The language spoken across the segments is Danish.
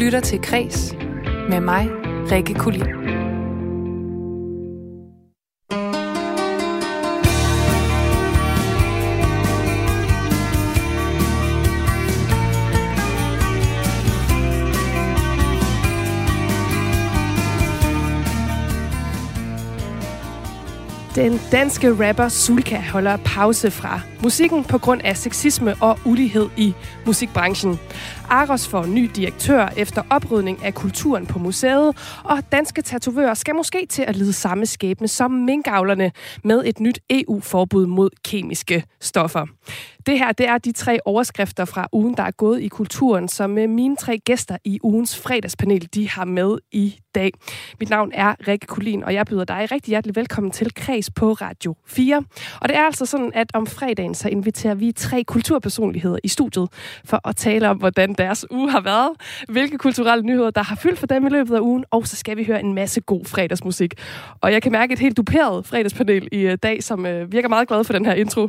lytter til Kres med mig, Rikke Kulin. Den danske rapper Sulka holder pause fra musikken på grund af sexisme og ulighed i musikbranchen. Aros får ny direktør efter oprydning af kulturen på museet, og danske tatovører skal måske til at lide samme skæbne som minkavlerne med et nyt EU-forbud mod kemiske stoffer. Det her, det er de 3 overskrifter fra ugen, der er gået i kulturen, som mine 3 gæster i ugens fredagspanel, de har med i dag. Mit navn er Rikke Kulin, og jeg byder dig rigtig hjertelig velkommen til Kres på Radio 4. Og det er altså sådan, at om fredagen, så inviterer vi 3 kulturpersonligheder i studiet for at tale om, hvordan deres uge har været, hvilke kulturelle nyheder, der har fyldt for dem i løbet af ugen, og så skal vi høre en masse god fredagsmusik. Og jeg kan mærke et helt duperet fredagspanel i dag, som virker meget glad for den her intro.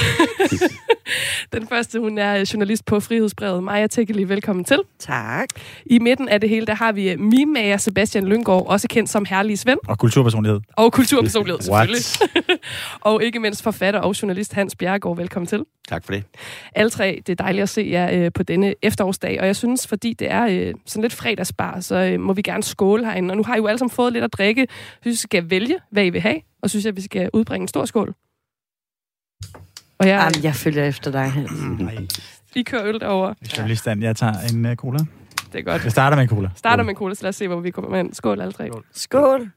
Den første, hun er journalist på Frihedsbrevet. Maja Tekeli, velkommen til. Tak. I midten af det hele, der har vi mimemager Sebastian Lynggaard, også kendt som Herlige Svend. Og kulturpersonlighed. Og kulturpersonlighed, selvfølgelig. Og ikke mindst forfatter og journalist Hans Bjerregaard, velkommen til. Tak for det. Alle 3, det er dejligt at se jer på denne efterårsdag, og jeg synes, fordi det er sådan lidt fredagsbar, så må vi gerne skåle herinde. Og nu har I jo alle sammen fået lidt at drikke. Jeg synes, I skal vælge, hvad I vil have, og synes, at vi skal udbringe en stor skål. Og jeg følger efter dig, Hans. I kører øl derovre. Jeg tager en cola. Det er godt. Jeg starter med en cola. Med en cola, så lad os se, hvor vi kommer med. Skål alle 3. Skål.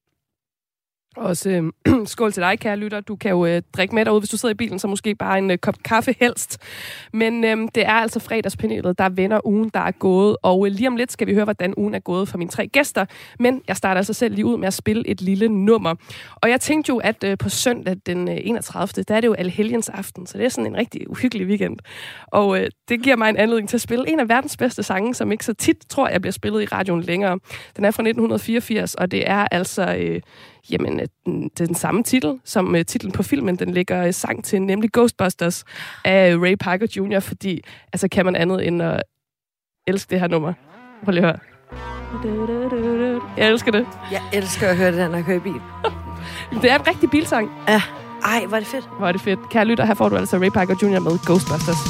Også skål til dig, kære lytter. Du kan jo drikke med derude, hvis du sidder i bilen, så måske bare en kop kaffe helst. Men det er altså fredagspanelet, der vender ugen, der er gået. Og lige om lidt skal vi høre, hvordan ugen er gået for mine 3 gæster. Men jeg starter altså selv lige ud med at spille et lille nummer. Og jeg tænkte jo, at på søndag den 31. der er det jo Allehelgens aften, så det er sådan en rigtig uhyggelig weekend. Og det giver mig en anledning til at spille en af verdens bedste sange, som ikke så tit, tror jeg, bliver spillet i radioen længere. Den er fra 1984, og det er altså... Jamen, det er den samme titel som titlen på filmen. Den ligger sang til, nemlig Ghostbusters af Ray Parker Jr., fordi altså kan man andet end at elske det her nummer. Prøv lige at høre. Jeg elsker det. Jeg elsker at høre det, når jeg kører i bil. Det er en rigtig bilsang. Ja. Ej, hvor er det fedt. Hvor er det fedt. Kære lytter, her får du altså Ray Parker Jr. med Ghostbusters.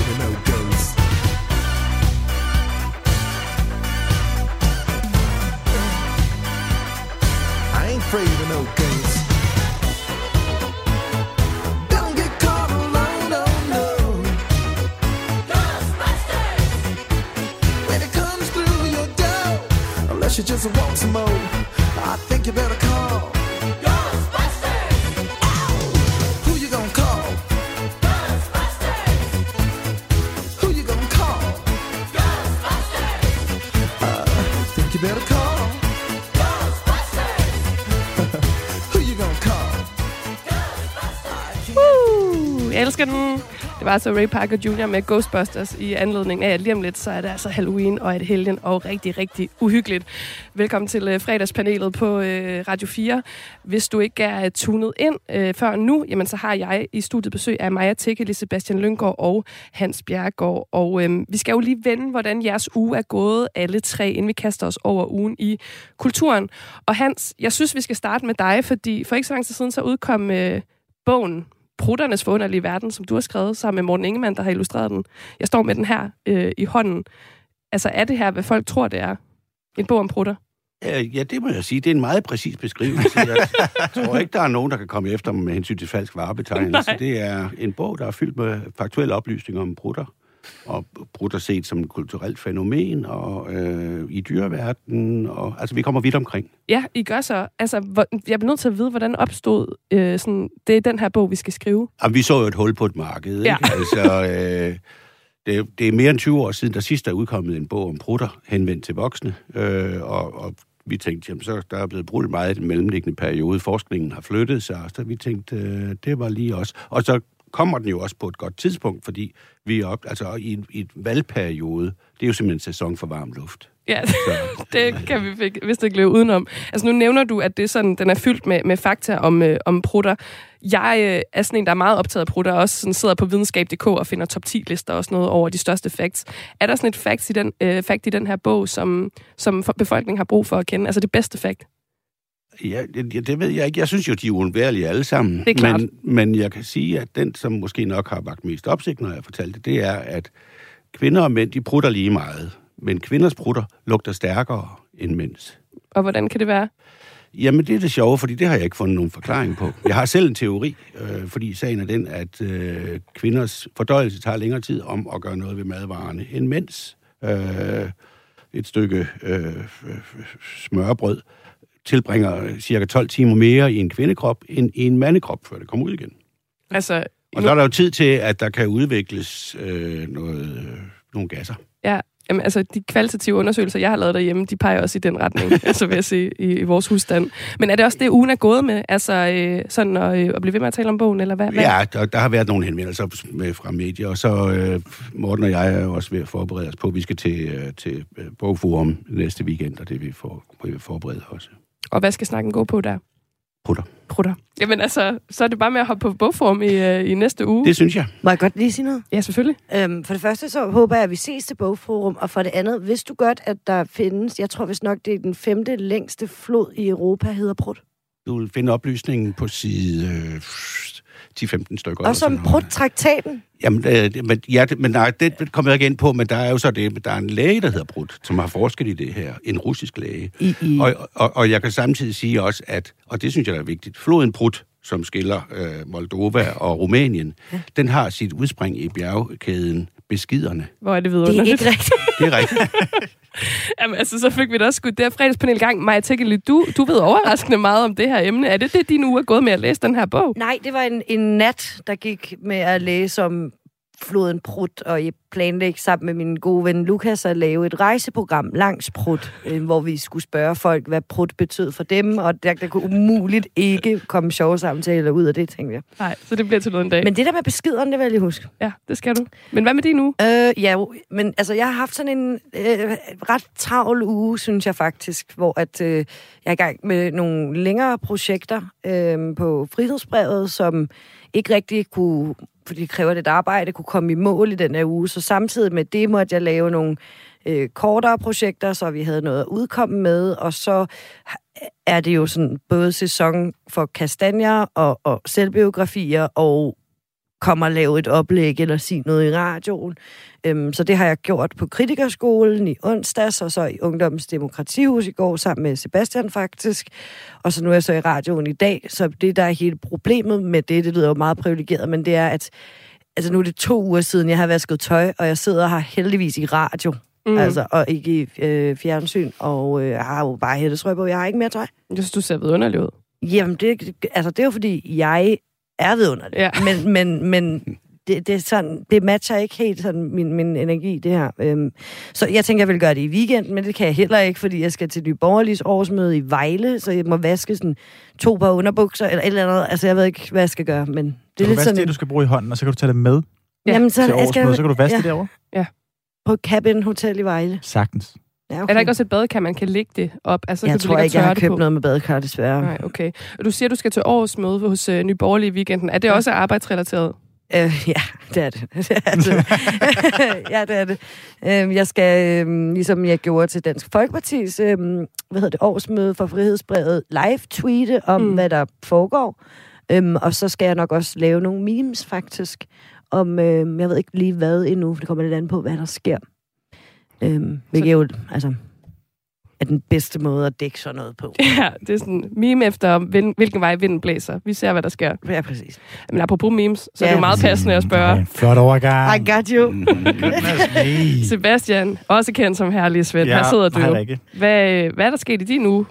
of no ghosts. I ain't afraid of no ghosts. Don't get caught alone, no, no. Ghostbusters! When it comes through your door, unless you just want some more, I think you better call Ghostbusters! Ow! Who you gonna call? Ghostbusters! Who you gonna call? Ghostbusters! Think you better call Jeg elsker den. Det var altså Ray Parker Jr. med Ghostbusters i anledning af, at lige om lidt, så er det altså Halloween og et helgen og rigtig, rigtig uhyggeligt. Velkommen til fredagspanelet på Radio 4. Hvis du ikke er tunet ind før nu, jamen så har jeg i studiet besøg af Maja Tikke, Sebastian Lynggaard og Hans Bjerregaard. Og vi skal jo lige vende, hvordan jeres uge er gået, alle tre, inden vi kaster os over ugen i kulturen. Og Hans, jeg synes, vi skal starte med dig, fordi for ikke så lang tid siden, så udkom bogen Prutternes forunderlige verden, som du har skrevet sammen med Morten Ingemann, der har illustreret den. Jeg står med den her i hånden. Altså, er det her, hvad folk tror, det er? En bog om prutter? Ja, det må jeg sige. Det er en meget præcis beskrivelse. Jeg tror ikke, der er nogen, der kan komme efter med hensyn til falsk varebetegnelse. Det er en bog, der er fyldt med faktuelle oplysninger om prutter. Og prutter set som et kulturelt fænomen, og i dyreverdenen, og altså vi kommer vidt omkring. Ja, I gør så. Altså, jeg bliver nødt til at vide, hvordan opstod det er den her bog, vi skal skrive. Jamen, vi så jo et hul på et marked, ikke? Ja. Altså, det er mere end 20 år siden, der sidst er udkommet en bog om prutter, henvendt til voksne, og vi tænkte, jamen, så der er blevet brugt meget i den mellemliggende periode. Forskningen har flyttet sig, så vi tænkte, det var lige os. Og så kommer den jo også på et godt tidspunkt, fordi vi er altså i en valgperiode. Det er jo simpelthen en sæson for varm luft. Ja, det kan vi vist ikke løbe udenom. Altså nu nævner du, at det er sådan, den er fyldt med fakta om prutter. Jeg er sådan en, der er meget optaget af prutter, og også sådan sidder på videnskab.dk og finder top 10-lister og sådan noget over de største facts. Er der sådan et fact i den her bog, som befolkningen har brug for at kende? Altså det bedste fact? Ja, det ved jeg ikke. Jeg synes jo, de er uundværlige alle sammen. Det er klart. Men jeg kan sige, at den, som måske nok har vakt mest opsigt, når jeg fortalte det er, at kvinder og mænd, de prutter lige meget. Men kvinders prutter lugter stærkere end mænds. Og hvordan kan det være? Jamen, det er det sjove, fordi det har jeg ikke fundet nogen forklaring på. Jeg har selv en teori, fordi sagen er den, at kvinders fordøjelse tager længere tid om at gøre noget ved madvarerne end mænds. Et stykke smørbrød tilbringer cirka 12 timer mere i en kvindekrop end i en mandekrop, før det kommer ud igen. Altså, og så er der jo tid til, at der kan udvikles nogle gasser. Ja, jamen, altså de kvalitative undersøgelser, jeg har lavet derhjemme, de peger også i den retning, altså vil jeg sige, i vores husstand. Men er det også det, ugen er gået med? Altså sådan at blive ved med at tale om bogen, eller hvad? Ja, der har været nogle henvendelser fra medier, og så Morten og jeg er også ved at forberede os på, at vi skal til Bogforum næste weekend, og det vi forbereder også. Og hvad skal snakken gå på der? Prutter. Jamen altså, så er det bare med at hoppe på Bogforum i næste uge. Det synes jeg. Må jeg godt lige sige noget? Ja, selvfølgelig. For det første, så håber jeg, at vi ses til Bogforum, og for det andet, vidste du godt, at der findes, jeg tror vist nok, det er den 5. længste flod i Europa, hedder Prut. Du vil finde oplysningen på side 10-15 stykker. Og som Prut-traktaten. Jamen, det kommer jeg ikke ind på, men der er jo så det, der er en læge, der hedder Prut, som har forsket i det her. En russisk læge. Og jeg kan samtidig sige også, at, og det synes jeg er vigtigt, floden Prut, som skiller Moldova og Rumænien, den har sit udspring i bjergkæden Beskiderne. Hvor er det vidunderligt? Det er ikke rigtigt. Det er rigtigt. Jamen altså, så fik vi da også skudt det her fredagspanel i gang. Maja Tikke, du ved overraskende meget om det her emne. Er det din uge er gået med at læse den her bog? Nej, det var en nat, der gik med at læse om floden Prut, og jeg planlægge sammen med min gode ven Lukas at lave et rejseprogram langs Prut, hvor vi skulle spørge folk, hvad Prut betød for dem, og der kunne umuligt ikke komme sjove samtaler ud af det, tænkte jeg. Nej, så det bliver til noget en dag. Men det der med Beskiderne, det vil jeg lige huske. Ja, det skal du. Men hvad med din uge? Ja, men altså, jeg har haft sådan en ret travl uge, synes jeg faktisk, hvor at, jeg er i gang med nogle længere projekter på Frihedsbrevet, som ikke rigtig kunne, fordi det kræver lidt arbejde, kunne komme i mål i den her uge. Så samtidig med det måtte jeg lave nogle kortere projekter, så vi havde noget at udkomme med, og så er det jo sådan både sæson for kastanjer og selvbiografier og komme og lave et oplæg eller sige noget i radioen. Så det har jeg gjort på Kritikerskolen i onsdags, og så i Ungdommens Demokratihus i går sammen med Sebastian faktisk. Og så nu er jeg så i radioen i dag, så det, der er hele problemet med det lyder jo meget privilegeret, men det er, at altså nu er det 2 uger siden, jeg har vasket tøj, og jeg sidder her heldigvis i radio, og ikke i fjernsyn, og jeg har jo bare hættetrøj på, jeg har ikke mere tøj. Jeg synes, du ser vidunderlig ud. Jamen, det er jo fordi, jeg er vidunderlig. Ja. Men det er sådan, det matcher ikke helt sådan min energi, det her. Så jeg tænker, jeg vil gøre det i weekenden, men det kan jeg heller ikke, fordi jeg skal til Nye Borgerliges årsmøde i Vejle, så jeg må vaske sådan 2 par underbukser, eller et eller andet. Altså, jeg ved ikke, hvad jeg skal gøre, men det er lidt sådan... det, du skal bruge i hånden, og så kan du tage det med Jamen, så, til årsmøde, så kan du vaske det derovre? Ja. På Cabin Hotel i Vejle. Sagtens. Ja, okay. Er der ikke også et badekar, man kan lægge det op? Altså, jeg tror ikke, jeg har købt noget med badekar, desværre. Nej, okay. Og du siger, du skal til årsmøde hos Nye Borgerlige i weekenden. Er det også arbejdsrelateret? Ja, det er det. Ja, det er det. Jeg skal, ligesom jeg gjorde til Dansk Folkepartis årsmøde for Frihedsbrevet, live-tweete om, hvad der foregår. Og så skal jeg nok også lave nogle memes, faktisk, om, jeg ved ikke lige hvad endnu, for det kommer lidt an på, hvad der sker. Hvilket jo, altså, er den bedste måde at dække sådan noget på. Ja, det er sådan meme efter, hvilken vej vinden blæser. Vi ser, hvad der sker. Ja, præcis. Men apropos memes, så er det jo meget passende at spørge. Flot overgang. I got you. Sebastian, også kendt som herlig Svend. Her sidder du. Hvad er der sket i din uge?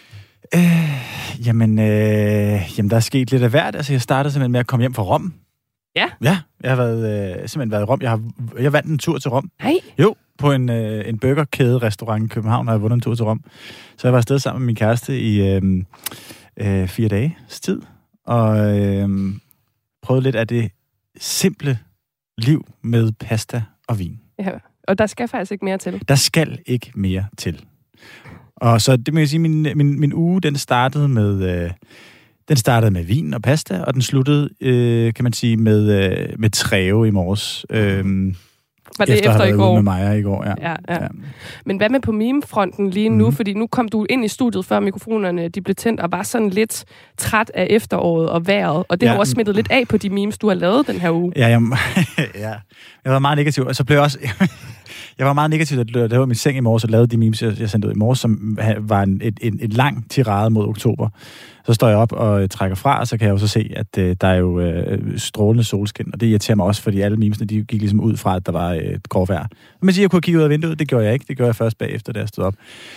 Jamen, der er sket lidt af hvert. Altså, jeg startede simpelthen med at komme hjem fra Rom. Ja? Ja, jeg har simpelthen været i Rom. Jeg vandt en tur til Rom. Hej. Jo, på en burgerkæde-restaurant i København har jeg vundet en tur til Rom. Så jeg var afsted sammen med min kæreste i 4 dages tid, og prøvede lidt af det simple liv med pasta og vin. Ja, og der skal faktisk ikke mere til. Der skal ikke mere til. Og så det må jeg sige, min uge, den startede med vin og pasta, og den sluttede, kan man sige, med træve i morges. Var det efter i går? Med mig i går, ja. Men hvad med på meme-fronten lige nu? Fordi nu kom du ind i studiet, før mikrofonerne de blev tændt, og var sådan lidt træt af efteråret og vejret. Og det har også smittet lidt af på de memes, du har lavet den her uge. Ja, jeg var meget negativ. Og så blev jeg også... Jeg var meget negativ, da jeg var i min seng i morges og lavede de memes, jeg sendte ud i morges, som var en lang tirade mod oktober. Så står jeg op og trækker fra, og så kan jeg jo så se, at der er jo strålende solskin, og det irriterer mig også, fordi alle memesene, de gik ligesom ud fra, at der var et gråvejr. Men jeg kunne have kigget ud af vinduet, det gjorde jeg ikke. Det gjorde jeg først bagefter, da jeg stod op.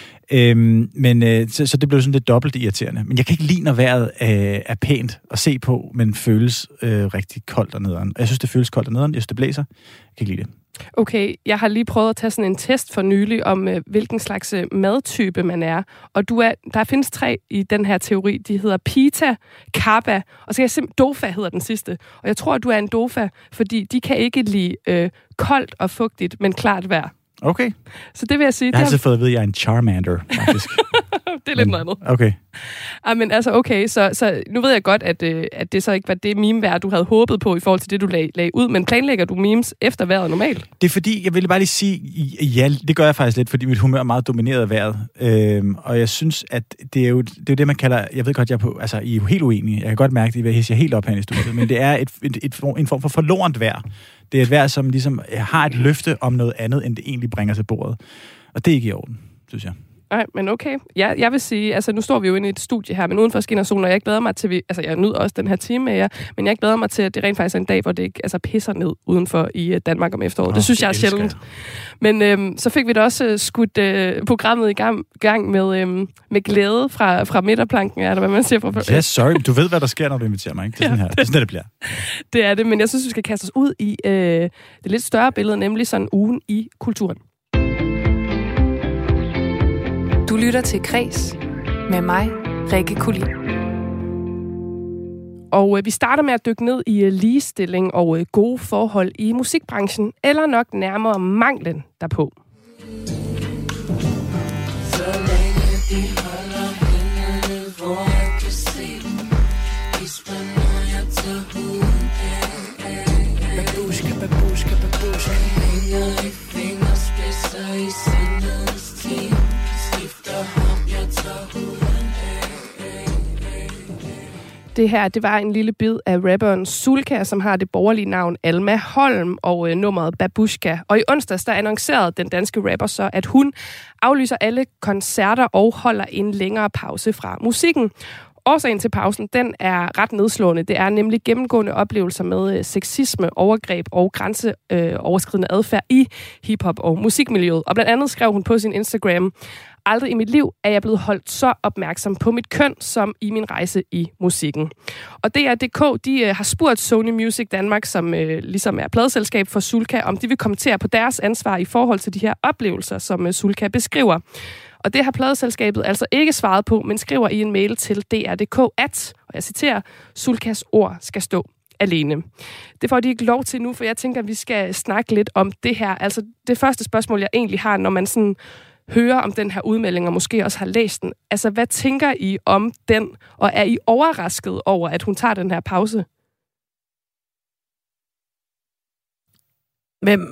Så det blev sådan lidt dobbelt irriterende. Men jeg kan ikke lide, når vejret er pænt at se på, men føles rigtig koldt og nederen. Jeg synes, det føles koldt og nederen. Jeg synes, det blæser. Jeg kan ikke lide det. Okay, jeg har lige prøvet at tage sådan en test for nylig om, hvilken slags madtype man er. Og der findes 3 i den her teori. De hedder Pita, Kappa, og så kan jeg Dofa hedder den sidste. Og jeg tror, at du er en Dofa, fordi de kan ikke lide koldt og fugtigt, men klart vejr. Okay. Så det vil jeg sige... Jeg har altid fået at vide, at jeg er en Charmander, faktisk. Det er lidt noget andet. Okay. Men altså, okay, så nu ved jeg godt, at det så ikke var det meme-vejr, du havde håbet på i forhold til det, du lagde ud, men planlægger du memes efter vejret normalt? Det er fordi, jeg ville bare lige sige, ja, det gør jeg faktisk lidt, fordi mit humør er meget domineret af vejret. Og jeg synes, at det er jo det, man kalder, jeg ved godt, I er jo helt uenige, jeg kan godt mærke, at I hisser helt op her i studiet, men det er en form for forlorent vejr. Det er et vejr, som ligesom har et løfte om noget andet, end det egentlig bringer til bordet. Og det er ikke i orden, synes jeg. Nej, men okay. Jeg vil sige, altså nu står vi jo inde i et studie her, men uden for skinner solen, og jeg ikke glæder mig til, jeg nyder også den her time med jer, men jeg glæder mig til, at det rent faktisk er en dag, hvor det ikke pisser ned udenfor i Danmark om efteråret. Det synes jeg er sjældent. Men så fik vi da også skudt programmet i gang med glæde fra midterplanken, eller hvad man siger. Ja, sorry. Du ved, hvad der sker, når du inviterer mig, ikke? Det er sådan her. Det er sådan, det bliver. Det er det, men jeg synes, vi skal kaste os ud i det lidt større billede, nemlig sådan ugen i kulturen. Du lytter til Kres med mig, Rikke Kulin. Og vi starter med at dykke ned i ligestilling og gode forhold i musikbranchen, eller nok nærmere manglen derpå. Så længe de holder hænderne, hvor jeg kan se dem. Gisper, når jeg tager huden af. Babushka, babushka, babushka. Hænger i fingerspidser i sindens tid. Det her, det var en lille bid af rapperen Sulka, som har det borgerlige navn Alma Holm og nummeret Babushka. Og i onsdags, der annoncerede den danske rapper så, at hun aflyser alle koncerter og holder en længere pause fra musikken. Årsagen til pausen, den er ret nedslående. Det er nemlig gennemgående oplevelser med sexisme, overgreb og grænseoverskridende adfærd i hiphop- og musikmiljøet. Og blandt andet skrev hun på sin Instagram: "Aldrig i mit liv er jeg blevet holdt så opmærksom på mit køn, som i min rejse i musikken." Og DR.dk, de har spurgt Sony Music Danmark, som ligesom er pladeselskab for Sulka, om de vil kommentere på deres ansvar i forhold til de her oplevelser, som Sulka beskriver. Og det har pladeselskabet altså ikke svaret på, men skriver i en mail til DR.dk, at, og jeg citerer, "Sulkas ord skal stå alene." Det får de ikke lov til nu, for jeg tænker, at vi skal snakke lidt om det her. Altså det første spørgsmål, jeg egentlig har, når man sådan hører om den her udmelding, og måske også har læst den. Altså, hvad tænker I om den, og er I overrasket over, at hun tager den her pause? Men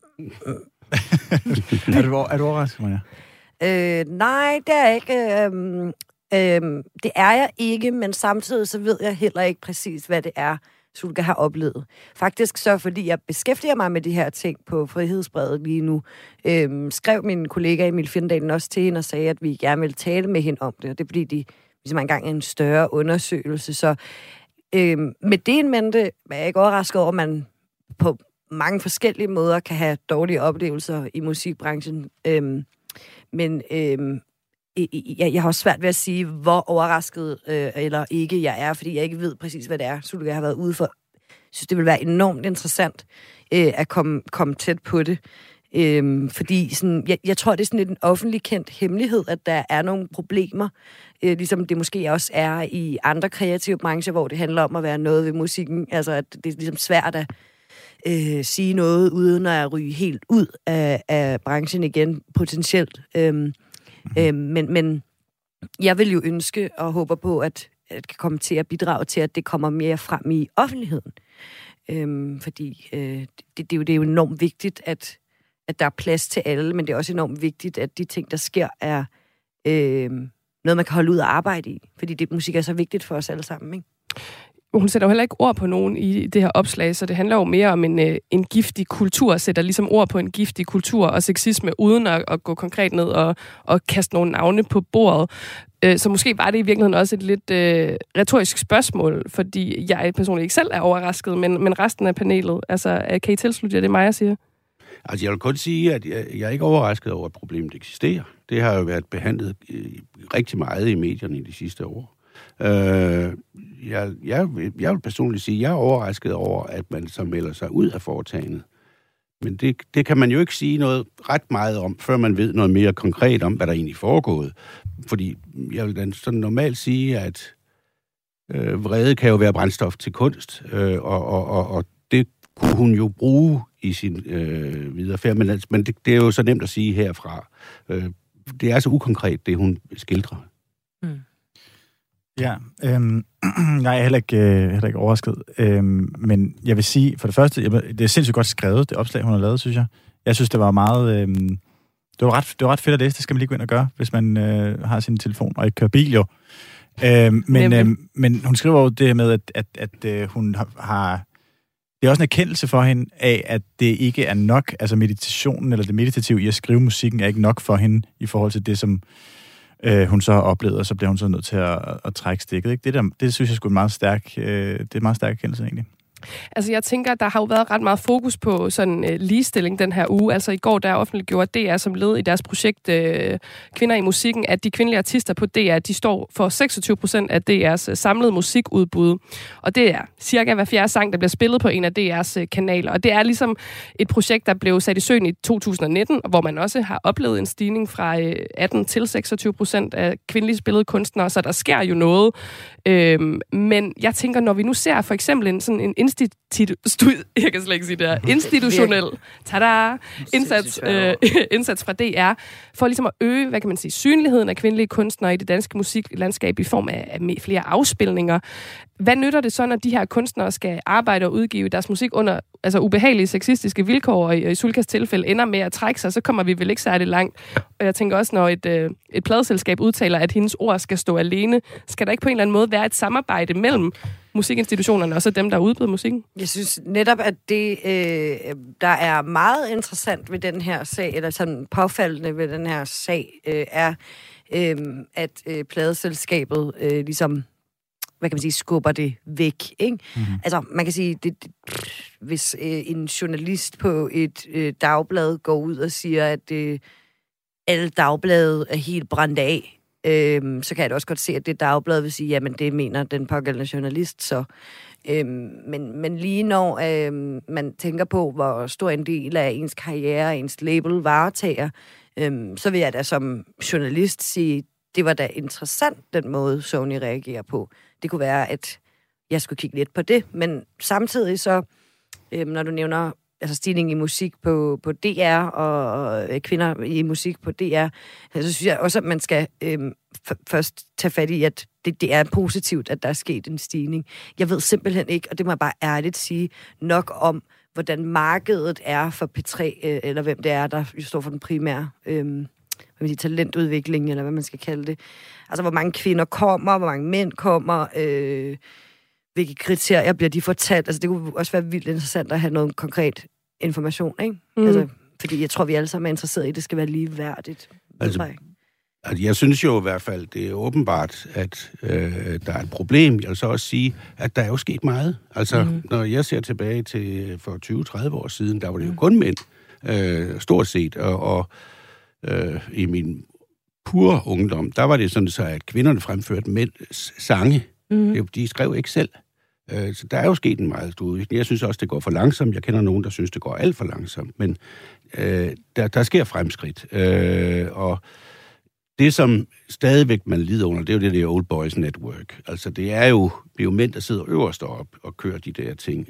Er du overrasket, Maja? nej, det er jeg ikke. Det er jeg ikke, men samtidig så ved jeg heller ikke præcis, hvad det er, Sulka har oplevet. Faktisk så, fordi jeg beskæftiger mig med de her ting på Frihedsbrevet lige nu, skrev min kollega Emil Findalen også til hende og sagde, at vi gerne ville tale med hende om det, og det er fordi, de ligesom engang en større undersøgelse. Så med det en mente er jeg ikke overrasket over, at man på mange forskellige måder kan have dårlige oplevelser i musikbranchen. Men jeg har også svært ved at sige, hvor overrasket eller ikke jeg er, fordi jeg ikke ved præcis, hvad det er, Sulka har været ude for. Jeg synes, det vil være enormt interessant at komme tæt på det. Fordi sådan, jeg tror, det er sådan en offentlig kendt hemmelighed, at der er nogle problemer, ligesom det måske også er i andre kreative brancher, hvor det handler om at være noget ved musikken. Altså, at det er ligesom svært at sige noget, uden at ryge helt ud af branchen igen, potentielt. Men jeg vil jo ønske og håber på, at det kan komme til at bidrage til, at det kommer mere frem i offentligheden. Fordi det er jo enormt vigtigt, at der er plads til alle, men det er også enormt vigtigt, at de ting, der sker, er noget, man kan holde ud og arbejde i. Fordi musik er så vigtigt for os alle sammen, ikke? Hun sætter jo heller ikke ord på nogen i det her opslag, så det handler jo mere om en giftig kultur, sætter ligesom ord på en giftig kultur og sexisme, uden at gå konkret ned og kaste nogle navne på bordet. Så måske var det i virkeligheden også et lidt retorisk spørgsmål, fordi jeg personligt ikke selv er overrasket, men resten af panelet. Altså, kan I tilslutte jer det, Maja siger? Altså, jeg vil kun sige, at jeg er ikke overrasket over, at problemet eksisterer. Det har jo været behandlet rigtig meget i medierne i de sidste år. Jeg vil personligt sige, at jeg er overrasket over, at man så melder sig ud af foretagendet. Men det kan man jo ikke sige noget ret meget om, før man ved noget mere konkret om, hvad der egentlig er foregået. Fordi jeg vil sådan normalt sige, at vrede kan jo være brændstof til kunst, og det kunne hun jo bruge i sin videre færd. Men det er jo så nemt at sige herfra. Det er så ukonkret, det hun skildrer. Mm. Ja, jeg er heller ikke overrasket. Men jeg vil sige, for det første, det er sindssygt godt skrevet, det opslag, hun har lavet, synes jeg. Jeg synes, det var meget... det var ret fedt at læse, det skal man lige gå ind og gøre, hvis man har sin telefon og ikke kører bil, jo. Men hun skriver jo det med, at hun har... Det er også en erkendelse for hende af, at det ikke er nok, altså meditationen eller det meditative i at skrive musikken er ikke nok for hende i forhold til det, som hun så har oplevet, og så bliver hun så nødt til at trække stikket. Ikke? Det synes jeg sgu er en meget stærk erkendelse egentlig. Altså jeg tænker, der har jo været ret meget fokus på sådan ligestilling den her uge. Altså i går, der offentliggjorde DR som led i deres projekt Kvinder i musikken, at de kvindelige artister på DR, de står for 26% af DR's samlede musikudbud. Og det er cirka hver fjerde sang, der bliver spillet på en af DR's kanaler. Og det er ligesom et projekt, der blev sat i søen i 2019, hvor man også har oplevet en stigning fra 18 til 26% af kvindelige spillede kunstnere, så der sker jo noget. Men jeg tænker, når vi nu ser for eksempel en institutionel indsats fra DR, for ligesom at øge, hvad kan man sige, synligheden af kvindelige kunstnere i det danske musiklandskab i form af flere afspilninger. Hvad nytter det så, når de her kunstnere skal arbejde og udgive deres musik under altså ubehagelige sexistiske vilkår, og i Sulkas tilfælde ender med at trække sig, så kommer vi vel ikke særlig langt. Og jeg tænker også, når et pladeselskab udtaler, at hendes ord skal stå alene, skal der ikke på en eller anden måde være et samarbejde mellem musikinstitutionerne og så dem, der udbyder musikken? Jeg synes netop, at det, der er meget interessant ved den her sag, eller sådan påfaldende ved den her sag, er, at pladeselskabet ligesom, hvad kan man sige, skubber det væk, ikke? Mm-hmm. Altså, man kan sige, hvis en journalist på et dagblad går ud og siger, at alle dagblade er helt brændt af, så kan jeg da også godt se, at det dagblad vil sige, jamen det mener den pågældende journalist, så. Men lige når man tænker på, hvor stor en del af ens karriere, ens label varetager, så vil jeg da som journalist sige, det var da interessant, den måde Sony reagerer på. Det kunne være, at jeg skulle kigge lidt på det, men samtidig så, når du nævner altså stigning i musik på DR, og kvinder i musik på DR, så synes jeg også, at man skal først tage fat i, at det er positivt, at der er sket en stigning. Jeg ved simpelthen ikke, og det må jeg bare ærligt sige, nok om, hvordan markedet er for P3, eller hvem det er, der står for den primære talentudvikling, eller hvad man skal kalde det. Altså, hvor mange kvinder kommer, hvor mange mænd kommer, hvilke kriterier bliver de fortalt. Altså, det kunne også være vildt interessant at have noget konkret information, ikke? Mm. Altså, fordi jeg tror, vi alle sammen er interesserede i, at det skal være ligeværdigt. Altså, jeg synes jo i hvert fald, det er åbenbart, at der er et problem. Jeg vil så også sige, at der er jo sket meget. Altså, når jeg ser tilbage til for 20-30 år siden, der var det jo kun mænd, stort set, og i min pure ungdom, der var det sådan så, at kvinderne fremførte mænds sange. De skrev ikke selv. Så der er jo sket en meget stor udvikling. Jeg synes også, det går for langsomt. Jeg kender nogen, der synes, det går alt for langsomt. Men der sker fremskridt. Og det, som stadigvæk man lider under, det er jo det der Old Boys Network. Altså, det er jo mænd, der sidder øverst op og kører de der ting.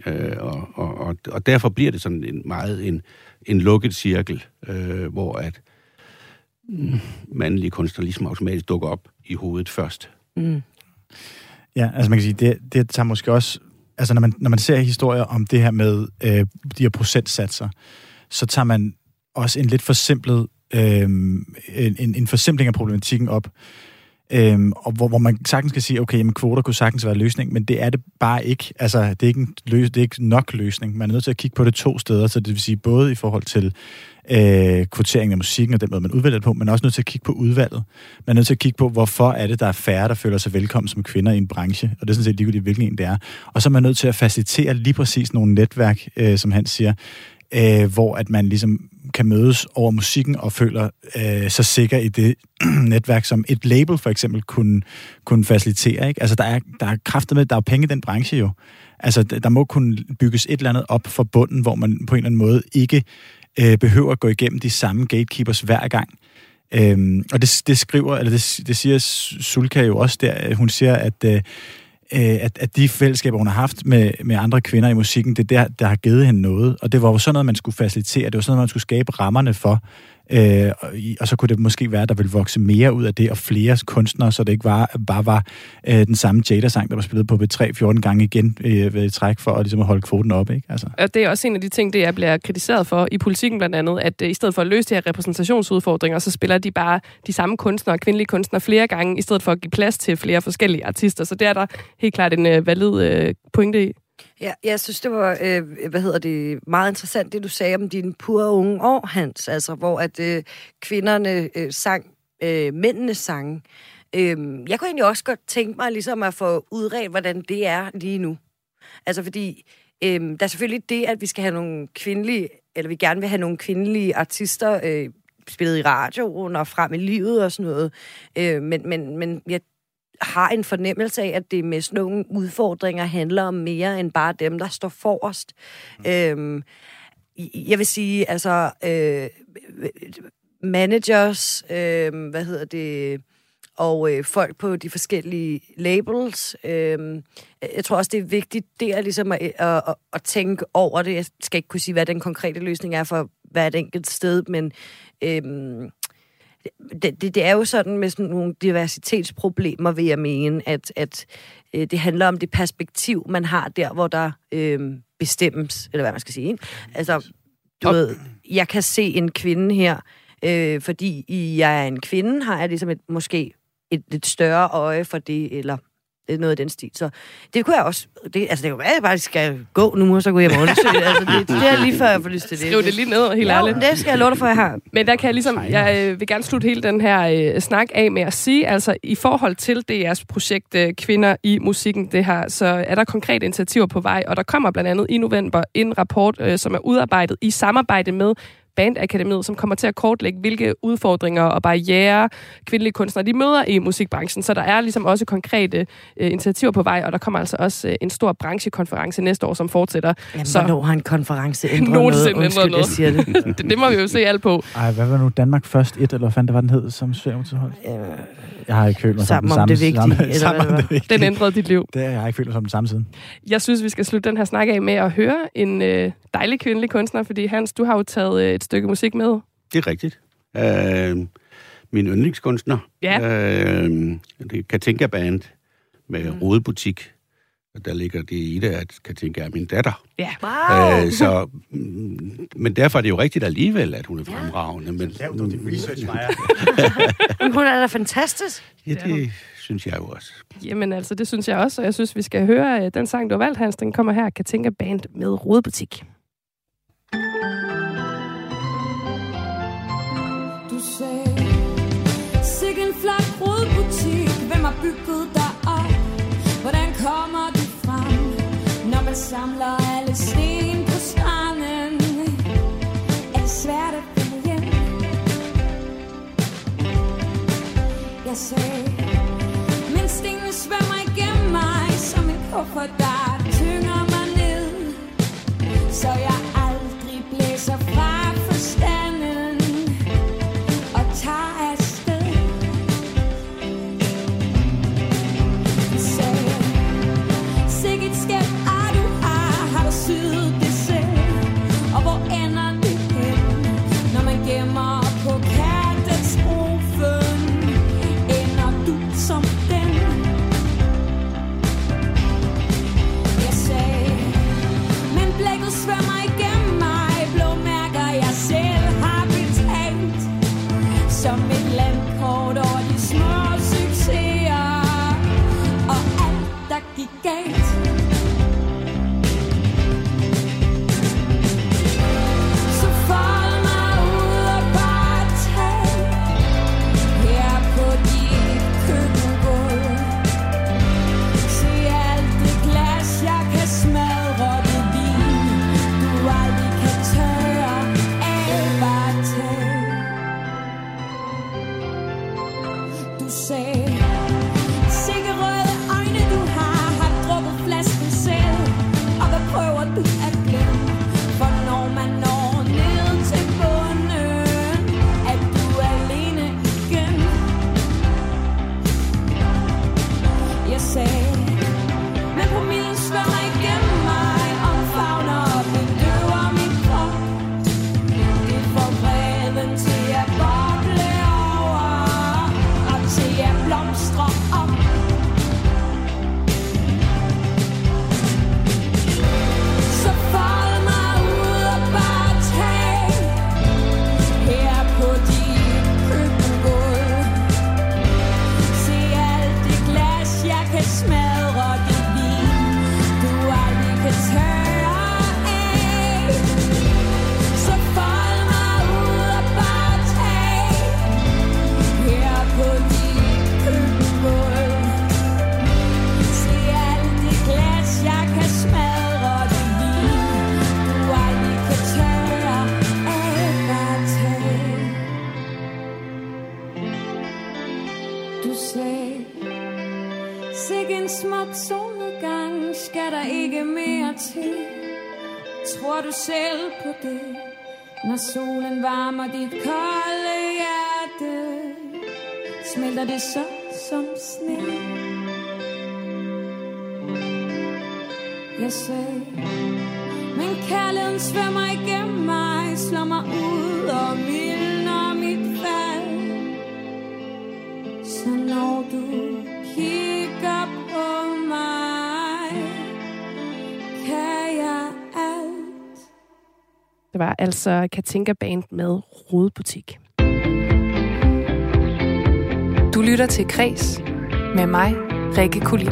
Og derfor bliver det sådan en lukket cirkel, hvor at mandlige kunstnere ligesom automatisk dukker op i hovedet først. Mm. Ja, altså man kan sige, det tager måske også, altså når man ser historier om det her med de her procentsatser, så tager man også en lidt forsimplet, en forsimpling af problematikken op, og hvor man sagtens kan sige, okay, jamen, kvoter kunne sagtens være løsning, men det er det bare ikke. Altså, det er ikke nok løsning. Man er nødt til at kigge på det 2 steder, så det vil sige både i forhold til kvoteringen af musikken og den måde, man udvælger det på, men også nødt til at kigge på udvalget. Man er nødt til at kigge på, hvorfor er det, der er færre, der føler sig velkommen som kvinder i en branche, og det er sådan set ligegyldigt, hvilken en det er. Og så er man nødt til at facilitere lige præcis nogle netværk, som han siger, hvor at man ligesom kan mødes over musikken og føler sig sikker i det netværk, som et label for eksempel kunne facilitere. Ikke? Altså, der er kræfter med, der er penge i den branche jo. Altså, der må kunne bygges et eller andet op for bunden, hvor man på en eller anden måde ikke behøver at gå igennem de samme gatekeepers hver gang. Og det skriver, eller det siger Sulka jo også der. Hun siger, at de fællesskaber, hun har haft med andre kvinder i musikken, det er der har givet hende noget. Og det var jo sådan noget, man skulle facilitere. Det var sådan noget, man skulle skabe rammerne for. Og så kunne det måske være, at der ville vokse mere ud af det, og flere kunstnere, så det ikke bare var den samme Jada-sang, der var spillet på B3 14 gange igen ved træk for at, ligesom at holde kvoten op, ikke? Altså. Og det er også en af de ting, det jeg bliver kritiseret for i politikken blandt andet, at i stedet for at løse de her repræsentationsudfordringer, så spiller de bare de samme kunstnere, kvindelige kunstnere, flere gange, i stedet for at give plads til flere forskellige artister. Så det er der helt klart en valid pointe i. Ja, jeg synes, det var meget interessant, det du sagde om dine pure unge år, Hans. Altså, hvor at kvinderne sang mændenes sange. Jeg kunne egentlig også godt tænke mig ligesom at få udredt, hvordan det er lige nu. Altså, fordi der er selvfølgelig det, at vi skal have nogle kvindelige, eller vi gerne vil have nogle kvindelige artister spillet i radioen og frem i livet og sådan noget. Men jeg har en fornemmelse af, at det med sådan nogle udfordringer handler om mere end bare dem, der står forrest. Jeg vil sige, altså, managers, og folk på de forskellige labels. Jeg tror også, det er vigtigt der ligesom at tænke over det. Jeg skal ikke kunne sige, hvad den konkrete løsning er for hvert enkelt sted, men det er jo sådan med sådan nogle diversitetsproblemer, vil jeg mene, at det handler om det perspektiv, man har der, hvor der bestemmes, eller hvad man skal sige. Ikke? Altså, du ved, jeg kan se en kvinde her, fordi jeg er en kvinde, har jeg ligesom måske et lidt større øje for det, eller noget af den stil. Så det kunne jeg også... Det kan være, at jeg bare skal gå nu, og så går jeg undersøge det. Altså, det er lige før, jeg får lyst til det. Skriv det lige ned, helt ærligt. Det skal jeg love dig for, jeg har. Men der kan jeg ligesom... Jeg vil gerne slutte hele den her snak af med at sige, altså i forhold til DR's projekt Kvinder i musikken, det her, så er der konkrete initiativer på vej, og der kommer blandt andet i november en rapport, som er udarbejdet i samarbejde med Bandakademiet, som kommer til at kortlægge, hvilke udfordringer og barrierer kvindelige kunstnere de møder i musikbranchen. Så der er ligesom også konkrete initiativer på vej, og der kommer altså også en stor branchekonference næste år, som fortsætter. Jamen, hvornår har en konference ændret noget? Undskyld, jeg siger det. Det må vi jo se alt på. Ej, hvad var nu Danmark først et, eller hvad fanden det var, den hed, som Socialdemokratiet holdt? Jeg har ikke følt mig sammen som om den det samme. vigtige. Sammen om det vigtige. Den ændrede dit liv. Det har jeg ikke følt mig som den samme siden. Jeg synes, vi skal slutte den her snak af med at høre en dejlig kvindelig kunstner, fordi Hans, du har jo taget et stykke musik med. Det er rigtigt. Min yndlingskunstner. Ja. Det er Katinka Band med Rodebutik. Der ligger det i det, at Katinka er min datter. Ja. Wow. Men derfor er det jo rigtigt alligevel, at hun er fremragende. Men, Lav du din research, Maja. Hun er da fantastisk. ja, det synes jeg jo også. Jamen altså, det synes jeg også, og jeg synes, vi skal høre den sang, du har valgt, Hans. Den kommer her, Katinka Band med Rodebutik. Du sagde, sikke en flot rodebutik, hvem har bygget dig op? Hvordan kommer du frem, når man samler alle sten på stranden? Er det svært at finde hjem? Jeg sagde, men stenene svømmer igennem mig som en kuffert, der tynger mig ned, så jeg aldrig blæser fra forstanden og tager afsted. Jeg sagde, sikke et skæb du har du syet det selv, og hvor ender det hen, når man gemmer på katastrofen? Ender du som den? Jeg sagde, men blækket svømmer igennem mig, blå mærker jeg selv har betalt, som et landkort over de små succeser og alt der gik galt. Så fold mig ud og bare tag her på dit køkkengulv. Se alt det glas jeg kan smadre, det vin du aldrig kan tørre af, bare tag. Du sagde, sikke røde øjne du har drukket flasken selv, og hvad prøver du at glemme? For når man når ned til bunden, er du alene igen. Jeg sagde, men promillen svømmer igennem mig, omfavner og bedøver min krop. Det får vreden til at boble over, og til at blomstre op. Så fold mig ud og bare tag her på dit køkkengulv. Se alt det glas jeg kan smadre, det vin du aldrig kan tørre af. Så fold mig ud og bare tag her på dit køkkengulv. Se alt det glas jeg kan smadre, det vin du aldrig kan tørre af, bare tag. Du sagde, sikke en smuk solnedgang, skal der ikke mere til. Tror du selv på det, når solen varmer dit kolde hjerte? Smelter det så som sne? Jeg sagde, men kærligheden svømmer igennem mig, slår mig ud og mildner mit fald. Så når du kigger på mig, kan jeg Det var altså Katinka Band med Rodebutik. Du lytter til Kres med mig, Rikke Kulin.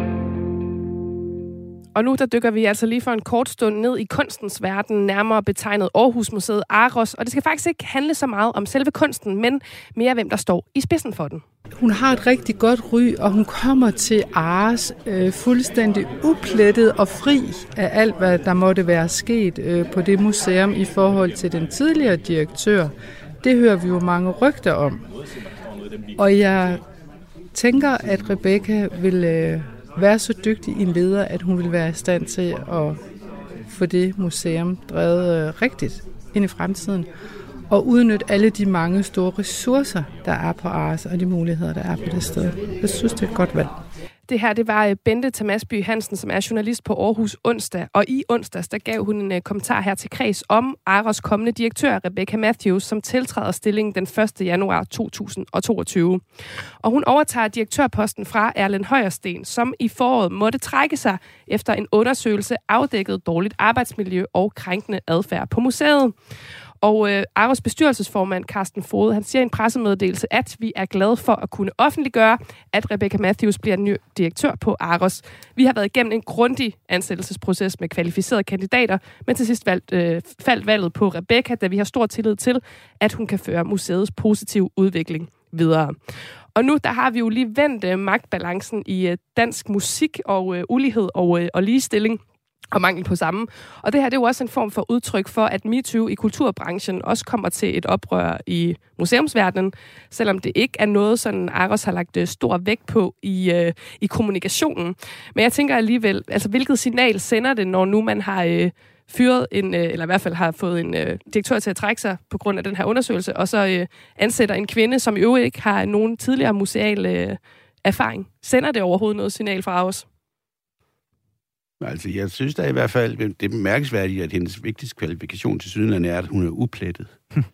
Og nu der dykker vi altså lige for en kort stund ned i kunstens verden, nærmere betegnet Aarhusmuseet Aros. Og det skal faktisk ikke handle så meget om selve kunsten, men mere hvem der står i spidsen for den. Hun har et rigtig godt ry, og hun kommer til Aros fuldstændig uplettet og fri af alt, hvad der måtte være sket på det museum i forhold til den tidligere direktør. Det hører vi jo mange rygter om. Og jeg tænker, at Rebecca vil være så dygtig en leder, at hun vil være i stand til at få det museum drevet rigtigt ind i fremtiden. Og udnytte alle de mange store ressourcer, der er på Aros, og de muligheder, der er på det sted. Jeg synes, det er et godt valg. Det her, det var Bente Tamasby Hansen, som er journalist på Aarhus Onsdag. Og i onsdags, der gav hun en kommentar her til Kreds om Aros kommende direktør, Rebecca Matthews, som tiltræder stillingen den 1. januar 2022. Og hun overtager direktørposten fra Erlend Højersten, som i foråret måtte trække sig efter en undersøgelse afdækket dårligt arbejdsmiljø og krænkende adfærd på museet. Og Aros bestyrelsesformand Carsten Fode, han siger i en pressemeddelelse, at vi er glade for at kunne offentliggøre, at Rebecca Matthews bliver ny direktør på Aros. Vi har været igennem en grundig ansættelsesproces med kvalificerede kandidater, men til sidst faldt valget på Rebecca, da vi har stor tillid til, at hun kan føre museets positive udvikling videre. Og nu der har vi jo lige vendt magtbalancen i dansk musik og ulighed og ligestilling. Og mangel på samme. Og det her det er jo også en form for udtryk for, at MeToo i kulturbranchen også kommer til et oprør i museumsverdenen, selvom det ikke er noget, sådan Aros har lagt stor vægt på i kommunikationen. Men jeg tænker alligevel, altså hvilket signal sender det, når nu man har fyret en, eller i hvert fald har fået en direktør til at trække sig på grund af den her undersøgelse, og så ansætter en kvinde, som i øvrigt ikke har nogen tidligere museal erfaring. Sender det overhovedet noget signal fra Aros? Altså, jeg synes da i hvert fald, det er bemærkelsesværdigt, at hendes vigtigste kvalifikation til syden er, at hun er uplettet.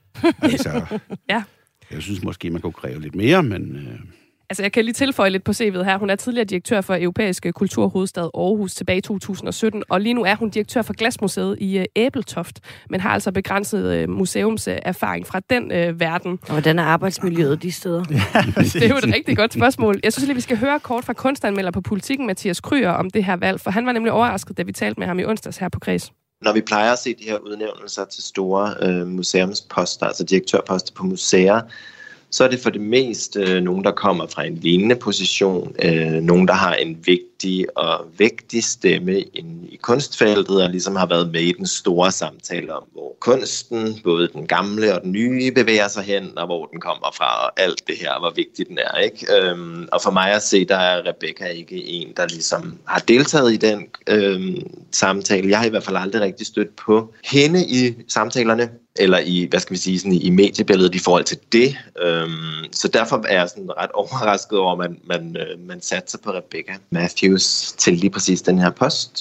Altså, ja. Jeg synes måske, man kunne kræve lidt mere, men... Altså, jeg kan lige tilføje lidt på CV'et her. Hun er tidligere direktør for Europæiske Kulturhovedstad Aarhus tilbage i 2017, og lige nu er hun direktør for Glasmuseet i Æbeltoft, men har altså begrænset museumserfaring fra den verden. Og hvordan er arbejdsmiljøet de steder? Det er jo et rigtig godt spørgsmål. Jeg synes lige, vi skal høre kort fra kunstanmelder på Politikken, Mathias Kryer, om det her valg, for han var nemlig overrasket, da vi talte med ham i onsdags her på Kreds. Når vi plejer at se de her udnævnelser til store museumsposter, altså direktørposter på museer, så er det for det meste nogen, der kommer fra en lignende position, nogen, der har en vigtig og vægtig stemme i kunstfeltet, og ligesom har været med i den store samtale om, hvor kunsten, både den gamle og den nye, bevæger sig hen, og hvor den kommer fra, og alt det her, hvor vigtigt den er, ikke? Og for mig at se, der er Rebecca ikke en, der ligesom har deltaget i den samtale. Jeg har i hvert fald aldrig rigtig stødt på hende i samtalerne, eller i, hvad skal vi sige, sådan i mediebilledet i forhold til det. Så derfor er jeg sådan ret overrasket over, at man satser på Rebecca Matthews til lige præcis den her post.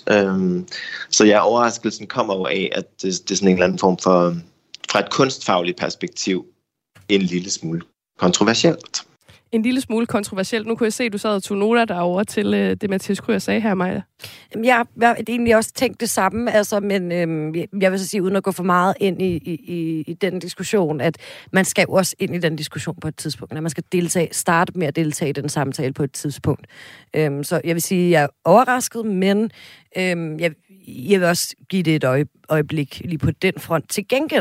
Så ja, overraskelsen kommer jo af, at det er sådan en eller anden form for, fra et kunstfagligt perspektiv, en lille smule kontroversielt. En lille smule kontroversielt. Nu kunne jeg se, at du sad og tog noter derovre til det, Mathias Kryer sagde her, Maja. Jeg har egentlig også tænkt det samme, altså, men jeg vil så sige, uden at gå for meget ind i den diskussion, at man skal jo også ind i den diskussion på et tidspunkt, at man skal starte med at deltage i den samtale på et tidspunkt. Så jeg vil sige, at jeg er overrasket, men jeg vil også give det et øjeblik lige på den front. Til gengæld,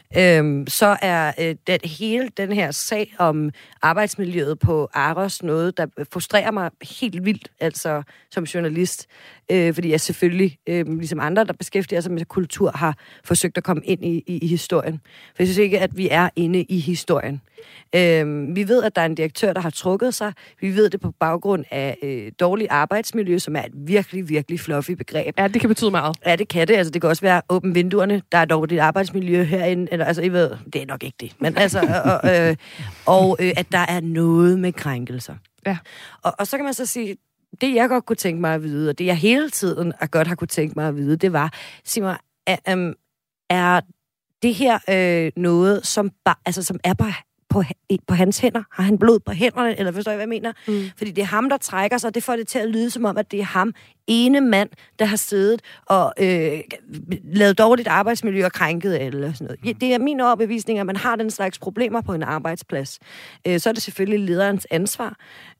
så er hele den her sag om arbejdsmiljøet på Aros noget, der frustrerer mig helt vildt, altså som journalist. Fordi jeg selvfølgelig, ligesom andre, der beskæftiger sig med kultur, har forsøgt at komme ind i historien. For jeg synes ikke, at vi er inde i historien. Vi ved, at der er en direktør, der har trukket sig. Vi ved det på baggrund af dårlig arbejdsmiljø, som er et virkelig, virkelig fluffy begreb. Ja, det kan betyde meget. Ja, det kan det. Altså, det kan også være åbne vinduerne. Der er dårligt arbejdsmiljø herinde. Eller, altså, I ved, det er nok ikke det. Men altså, at der er noget med krænkelser. Ja. Og så kan man så sige, det jeg godt kunne tænke mig at vide, og det jeg hele tiden godt har kunne tænke mig at vide, det var, sig mig, er det her noget, som er bare på hans hænder? Har han blod på hænderne? Eller forstår I, hvad jeg mener? Fordi det er ham, der trækker sig, og det får det til at lyde som om, at det er ham, ene mand, der har siddet og lavet dårligt arbejdsmiljø og krænket eller sådan noget. Det er min overbevisning, at man har den slags problemer på en arbejdsplads. Så er det selvfølgelig lederens ansvar.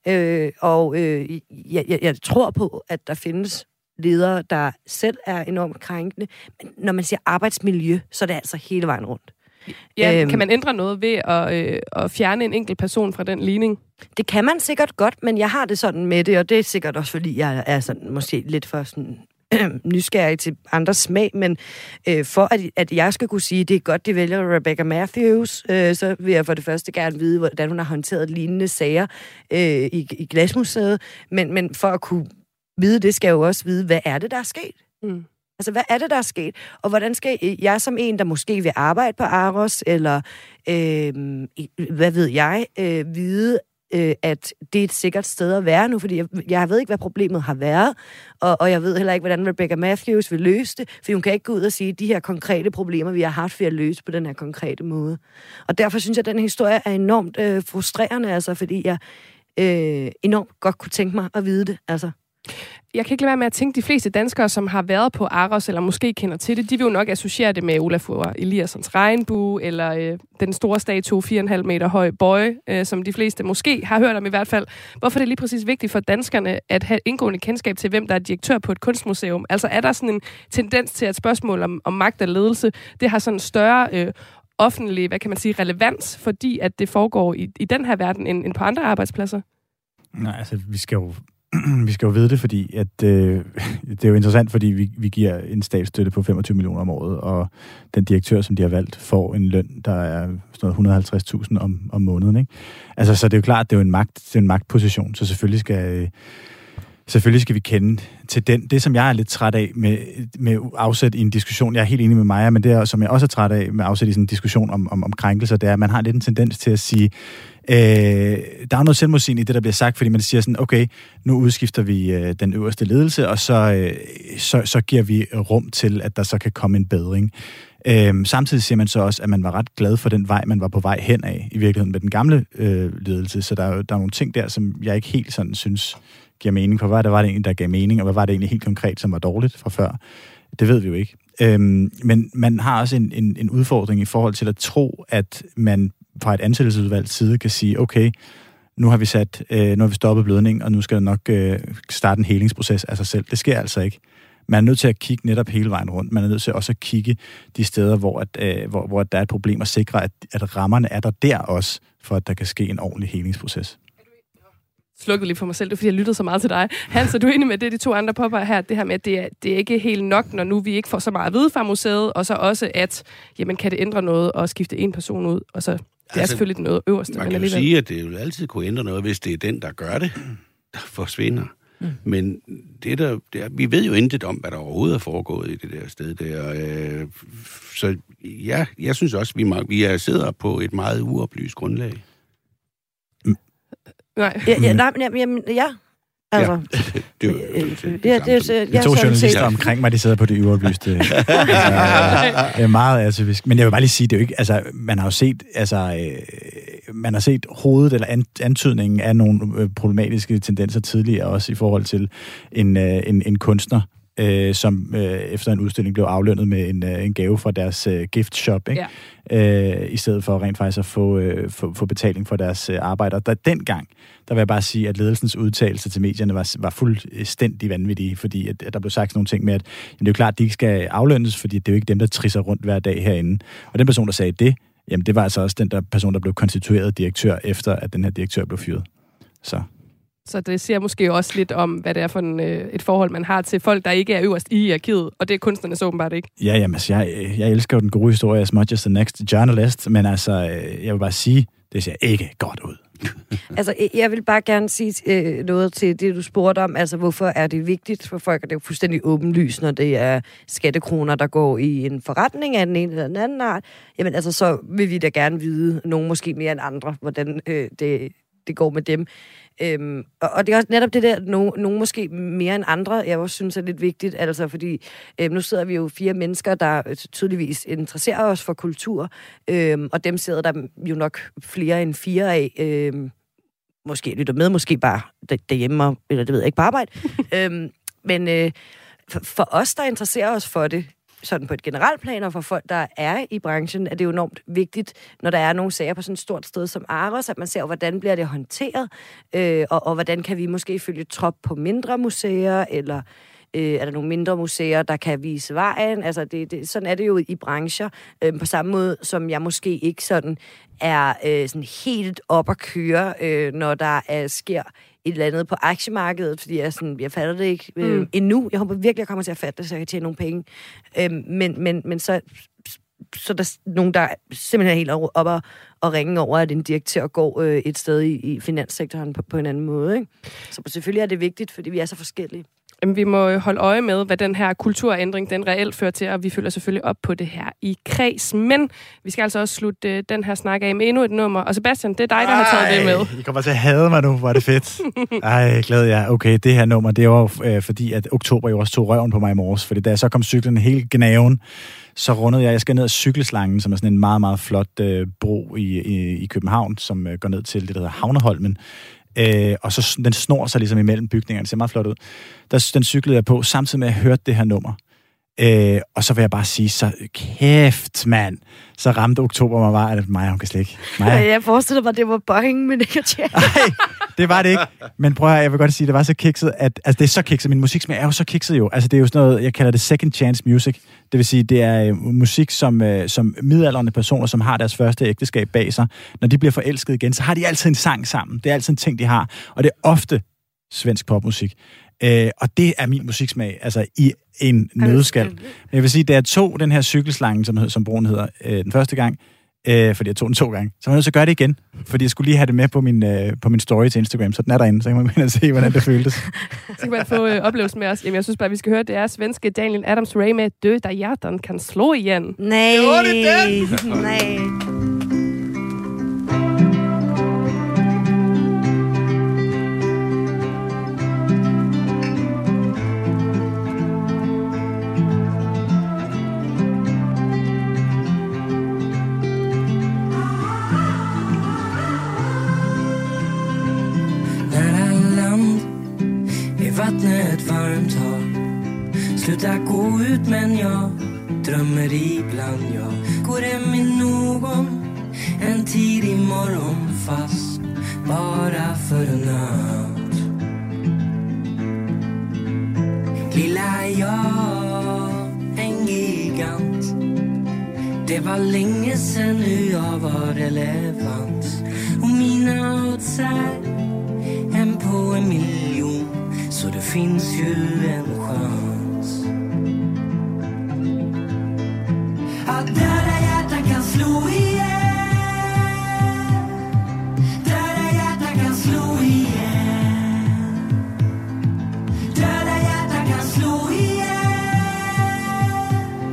Jeg tror på, at der findes ledere, der selv er enormt krænkende. Men når man siger arbejdsmiljø, så er det altså hele vejen rundt. Ja, kan man ændre noget ved at fjerne en enkelt person fra den ligning? Det kan man sikkert godt, men jeg har det sådan med det, og det er sikkert også, fordi jeg er sådan, måske lidt for sådan nysgerrig til andres smag, men for at jeg skal kunne sige, at det er godt, de vælger Rebecca Matthews, så vil jeg for det første gerne vide, hvordan hun har håndteret lignende sager i Glasmuseet, men for at kunne vide det, skal jeg jo også vide, hvad er det, der er sket? Altså, hvad er det, der er sket? Og hvordan skal jeg som en, der måske vil arbejde på Aros, eller hvad ved jeg, vide, at det er et sikkert sted at være nu, fordi jeg ved ikke, hvad problemet har været, og jeg ved heller ikke, hvordan Rebecca Matthews vil løse det, for hun kan ikke gå ud og sige, at de her konkrete problemer, vi har haft ved at løse på den her konkrete måde. Og derfor synes jeg, at den historie er enormt frustrerende, altså, fordi jeg enormt godt kunne tænke mig at vide det, altså. Jeg kan ikke lade være med at tænke, de fleste danskere, som har været på Aros, eller måske kender til det, de vil jo nok associere det med Olafur Eliassons regnbue, eller den store statue, 4,5 meter høj Bøje, som de fleste måske har hørt om i hvert fald. Hvorfor er det lige præcis vigtigt for danskerne at have indgående kendskab til, hvem der er direktør på et kunstmuseum? Altså er der sådan en tendens til, at spørgsmål om magt og ledelse, det har sådan en større offentlig, hvad kan man sige, relevans, fordi at det foregår i den her verden end på andre arbejdspladser? Nej, altså vi skal jo vide det, fordi at, det er jo interessant, fordi vi giver en statsstøtte på 25 millioner om året, og den direktør, som de har valgt, får en løn, der er sådan noget 150.000 om måneden. Ikke? Altså, så det er jo klart, det er jo en magtposition, så selvfølgelig skal vi kende til den. Det, som jeg er lidt træt af med afsæt i en diskussion, jeg er helt enig med Maja, men det, som jeg også er træt af med afsæt i sådan en diskussion om krænkelser, det er, at man har lidt en tendens til at sige, der er noget selvmodsigende i det, der bliver sagt, fordi man siger sådan, okay, nu udskifter vi den øverste ledelse, og så giver vi rum til, at der så kan komme en bedring. Samtidig siger man så også, at man var ret glad for den vej, man var på vej hen af, i virkeligheden med den gamle ledelse. Så der er nogle ting der, som jeg ikke helt sådan synes giver mening. For hvad var det egentlig, der gav mening, og hvad var det egentlig helt konkret, som var dårligt fra før? Det ved vi jo ikke. Men man har også en udfordring i forhold til at tro, at man fra et ansættelsesudvalgs side kan sige, okay, nu har vi stoppet blødning, og nu skal der nok starte en helingsproces af sig selv. Det sker altså ikke. Man er nødt til at kigge netop hele vejen rundt. Man er nødt til også at kigge de steder, hvor der er et problem, og sikre, at rammerne er der også, for at der kan ske en ordentlig helingsproces. Slukkede lige for mig selv, det er fordi, jeg lyttede så meget til dig. Hans, er du enig med det, de to andre påpeger her, det her med, at det er ikke helt nok, når nu vi ikke får så meget at vide fra museet, og så også, at jamen, kan det ændre noget at skifte en person ud, og så det er selvfølgelig noget øverste. Man kan jo sige, at det vil altid kunne ændre noget, hvis det er den, der gør det, der forsvinder. Men vi ved jo intet om, hvad der overhovedet er foregået i det der sted der. Så ja, jeg synes også, vi sidder på et meget uoplyst grundlag. Nej. Ja. Altså, de to journalister omkring mig, de sidder på det uoplyste. Det er meget atypisk. Men jeg vil bare lige sige, det er jo ikke, altså, man har set hovedet eller antydningen af nogle problematiske tendenser tidligere, også i forhold til en kunstner, som efter en udstilling blev aflønnet med en gave fra deres gift shop, ikke? Ja. I stedet for rent faktisk at få betaling for deres arbejder. Dengang, der vil jeg bare sige, at ledelsens udtalelser til medierne var fuldstændig vanvittige, fordi at der blev sagt nogle ting med, at det er jo klart, at de ikke skal aflønnes, fordi det er jo ikke dem, der trisser rundt hver dag herinde. Og den person, der sagde det, jamen det var altså også den der person, der blev konstitueret direktør, efter at den her direktør blev fyret. Så det siger måske også lidt om, hvad det er for et forhold, man har til folk, der ikke er øverst i hierarkiet, og det er kunstnerne så åbenbart ikke. Ja, jamen, jeg elsker jo den gode historie as much as the next journalist, men altså, jeg vil bare sige, det ser ikke godt ud. Altså, jeg vil bare gerne sige noget til det, du spurgte om. Altså, hvorfor er det vigtigt for folk? Og det er jo fuldstændig åbenlyst, når det er skattekroner, der går i en forretning af den ene eller den anden art. Jamen, altså, så vil vi da gerne vide, nogen måske mere end andre, hvordan det det går med dem. Og det er også netop det der, nogen måske mere end andre, jeg også synes er lidt vigtigt, altså fordi nu sidder vi jo 4 mennesker, der tydeligvis interesserer os for kultur, og dem sidder der jo nok flere end 4 af, måske lytter med, måske bare derhjemme, eller det ved jeg ikke, på arbejde. Men for os, der interesserer os for det, sådan på et generelt plan, og for folk, der er i branchen, er det jo enormt vigtigt, når der er nogle sager på sådan et stort sted som Aros, at man ser, hvordan bliver det håndteret, og hvordan kan vi måske følge trop på mindre museer, eller er der nogle mindre museer, der kan vise vejen. Altså, sådan er det jo i brancher, på samme måde, som jeg måske ikke sådan er sådan helt op at køre, når der sker et eller andet på aktiemarkedet, fordi jeg fatter det ikke endnu. Jeg håber virkelig, jeg kommer til at fatte det, så jeg kan tjene nogle penge. Men så der er nogen, der simpelthen er helt op og ringe over, at en direktør går et sted i finanssektoren på en anden måde. Ikke? Så selvfølgelig er det vigtigt, fordi vi er så forskellige. Vi må holde øje med, hvad den her kulturændring, den reelt fører til, og vi følger selvfølgelig op på det her i Kreds. Men vi skal altså også slutte den her snak af med endnu et nummer. Og Sebastian, det er dig, der har taget det med. I kommer til at hade mig nu, hvor er det fedt. Ej, glad jeg. Okay, det her nummer, det var fordi, at oktober jo også tog røven på mig i morges. Fordi da jeg så kom cyklen helt gnaven, så rundede jeg skal ned ad Cykelslangen, som er sådan en meget, meget flot bro i København, som går ned til det, der hedder Havneholmen. Og så den snor sig ligesom imellem bygningerne. Det ser meget flot ud. Den cyklede jeg på, samtidig med at jeg hørte det her nummer. Og så vil jeg bare sige, så kæft, mand. Så ramte oktober mig bare, at Maja, hun kan slet ikke. Maja. Jeg forestiller mig, at det var Boeing, men ikke at Nej, det var det ikke. Men prøv at jeg vil godt sige, at det var så kikset, at altså, det er så kikset. Min musiksmag er jo så kikset jo. Altså, det er jo sådan noget, jeg kalder det second chance music. Det vil sige, det er musik, som midaldrende personer, som har deres første ægteskab bag sig, når de bliver forelsket igen, så har de altid en sang sammen. Det er altid en ting, de har. Og det er ofte svensk popmusik. Og det er min musiksmag, altså i en nødskal. Men jeg vil sige, da jeg tog den her Cykelslangen, som broen hedder, den første gang, fordi jeg tog den 2 gange, så var jeg nødt til at gøre det igen, fordi jeg skulle lige have det med på min story til Instagram, så den er derinde, så kan man gå ind og se, hvordan det føltes. Så kan man få oplevelsen med os. Jamen, jeg synes bare, vi skal høre, det er svenske Daniel Adams-Ray med Døda hjertan kan slå igen. Nej. Nej. Vattnet varmt har slutat gå ut, men jag drömmer ibland. Jag går hem i någon en tidig morgon, fast bara för en natt. Lilla jag, en gigant. Det var länge sedan nu jag var relevant. Och mina odds är 1 på 1 miljon. Så det finns ju en chans att döda hjärtan kan slå igen. Döda hjärtan kan slå igen. Döda hjärtan kan slå igen.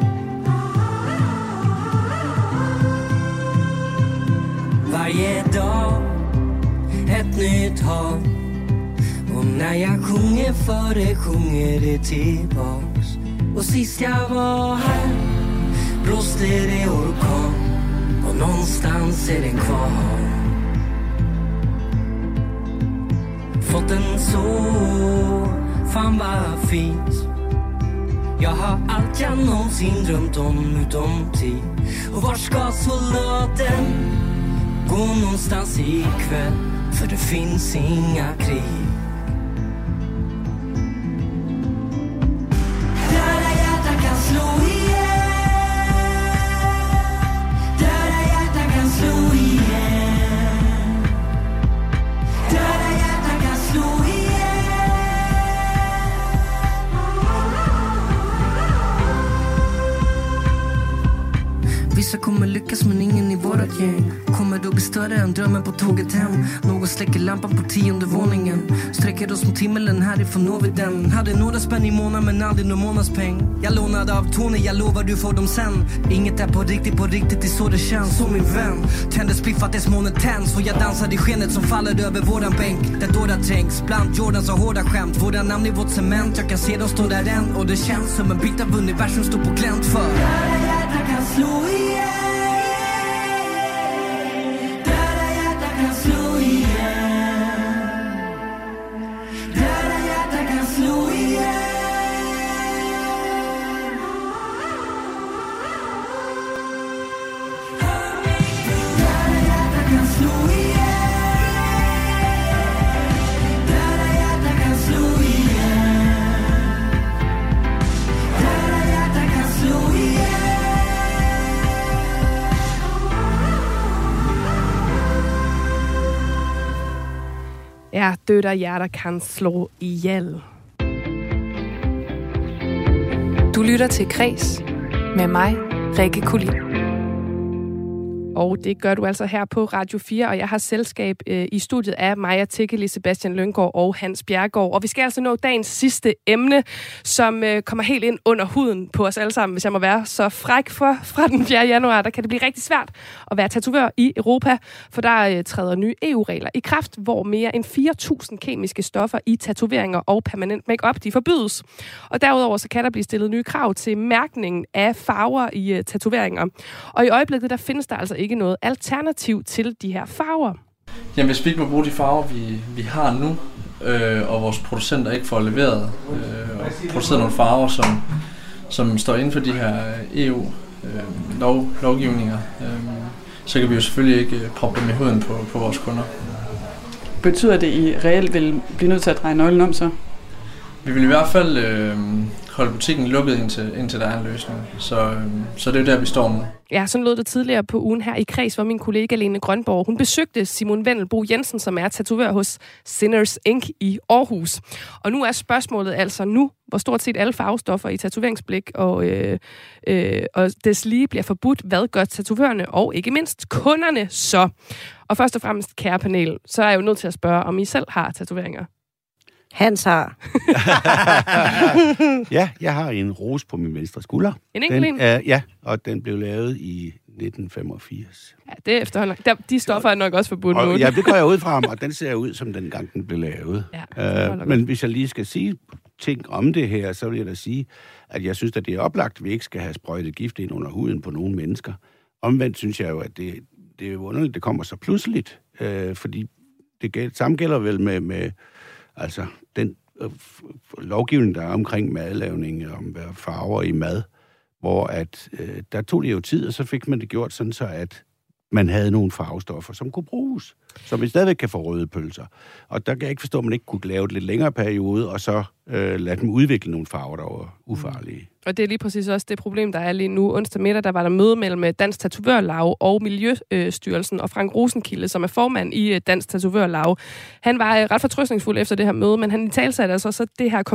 Varje dag ett nytt hav. Och när jag sjunger för det, sjunger det tillbaks. Och sist jag var här blåste det orkan. Och någonstans är den kvar. Fått den så, fan vad fint. Jag har allt jag någonsin drömt om utom tid. Och var ska soldaten gå någonstans ikväll? För det finns inga krig. Vissa kommer lyckas men ingen i vårat gäng. kommer att bli större än drömmen på tåget hem. Någon släcker lampan på 10:e våningen. Sträcker oss mot himmelen, härifrån når vi den. Hade några spänn i månaden men aldrig någon månadspeng. Jag lånade av Tony, jag lovar du får dem sen. Inget är på riktigt, det är så det känns. Så min vän, tänder spliffat tills månen tänds. Och jag dansar i skenet som faller över våran bänk. Där dårar trängs, bland Jordans och hårda skämt. Våra namn i vårt cement, jag kan se dem stå där än. Och det känns som en bit av universum står på glänt för. Där hjärta kan slå igen. Där hjärta kan slå igen. Där hjärta kan slå igen. Där hjärta kan slå igen. Där hjärta kan slå igen. Där hjärta kan slå igen. Ja, døde hjerter kan slå ihjel. Du lytter til Kres med mig, Rikke Kulin. Og det gør du altså her på Radio 4, og jeg har selskab i studiet af Maja Tikkeli, Sebastian Lynggaard og Hans Bjerregaard. Og vi skal altså nå dagens sidste emne, som kommer helt ind under huden på os alle sammen, hvis jeg må være så fræk fra den 4. januar. Der kan det blive rigtig svært at være tatovør i Europa, for der træder nye EU-regler i kraft, hvor mere end 4.000 kemiske stoffer i tatoveringer og permanent make-up, de forbydes. Og derudover så kan der blive stillet nye krav til mærkningen af farver i tatoveringer. Og i øjeblikket, der findes der altså ikke noget alternativ til de her farver. Jamen, hvis vi ikke må bruge de farver, vi har nu, og vores producenter ikke får leveret og produceret nogle farver, som står inden for de her EU-lovgivninger, så kan vi jo selvfølgelig ikke proppe dem i huden på vores kunder. Betyder det, at I reelt vil blive nødt til at dreje nøglen om så? Vi vil i hvert fald holde butikken lukket indtil der er en løsning. Så det er jo der, vi står nu. Ja, sådan lød det tidligere på ugen her i Kreds, hvor min kollega Lene Grønborg, hun besøgte Simon Vendelbo Jensen, som er tatovør hos Sinners Ink i Aarhus. Og nu er spørgsmålet altså nu, hvor stort set alle farvestoffer i tatoveringsblik og deslige bliver forbudt. Hvad gør tatovørerne og ikke mindst kunderne så? Og først og fremmest, kære panel, så er jeg jo nødt til at spørge, om I selv har tatoveringer. Hans har. Ja, jeg har en rose på min venstre skulder. En enkelt en? Ja, og den blev lavet i 1985. Ja, det er efterhånden. De stoffer er nok også forbudt nu. Ja, det går jeg ud fra ham, og den ser ud, som dengang den blev lavet. Ja, men hvis jeg lige skal sige ting om det her, så vil jeg da sige, at jeg synes, at det er oplagt, at vi ikke skal have sprøjtet gift ind under huden på nogle mennesker. Omvendt synes jeg jo, at det er underligt, det kommer så pludseligt. Fordi det samme gælder vel med altså den lovgivning, der er omkring madlavning, om farver i mad, hvor at der tog det jo tid, og så fik man det gjort sådan så, at man havde nogle farvestoffer, som kunne bruges, som vi stadigvæk kan få røde pølser. Og der kan jeg ikke forstå, at man ikke kunne lave et lidt længere periode, og så lade dem udvikle nogle farver, der var ufarlige. Og det er lige præcis også det problem, der er lige nu. Onsdag middag, der var der møde mellem Dansk Tatovørlaug og Miljøstyrelsen og Frank Rosenkilde, som er formand i Dansk Tatovørlaug. Han var ret fortrøstningsfuld efter det her møde, men han italsatte altså så det her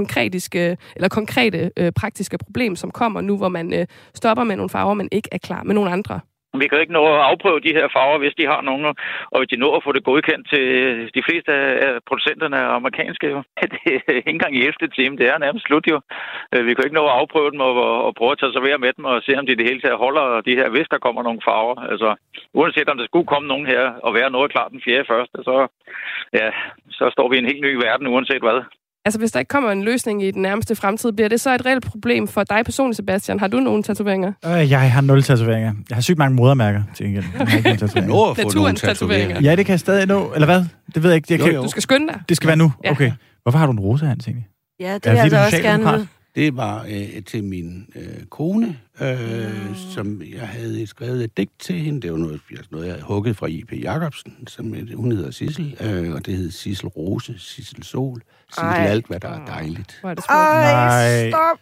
konkrete praktiske problem, som kommer nu, hvor man stopper med nogle farver, men ikke er klar med nogle andre. Vi kan ikke nå at afprøve de her farver, hvis de har nogen, og hvis de når at få det godkendt til de fleste af producenterne er amerikanske. Jo. Det er ikke engang i 11. time, det er nærmest slut jo. Vi kan ikke nå at afprøve dem og prøve at tatovere med dem og se, om de det hele taget holder de her, hvis der kommer nogle farver. Altså, uanset om der skulle komme nogen her og være noget klart den 4.1., så står vi i en helt ny verden, uanset hvad. Altså, hvis der ikke kommer en løsning i den nærmeste fremtid, bliver det så et reelt problem for dig personligt, Sebastian? Har du nogle tatoveringer? Jeg har 0 tatoveringer. Jeg har sygt mange modermærker til gengæld. Jeg har ikke nogen tatoveringer. Naturens tatoveringer. Ja, det kan jeg stadig nå. Eller hvad? Det ved jeg ikke. Du skal skynde dig. Det skal være nu? Ja. Okay. Hvorfor har du en rosa, Hans, egentlig? Ja, det vil jeg altså også gerne vide. Det var til min kone, som jeg havde skrevet et digt til hende. Det var noget jeg havde hugget fra I.P. Jacobsen, som hun hedder Sissel, og det hed Sissel Rose, Sissel Sol, Sissel alt, hvad der er dejligt. Ej, stop!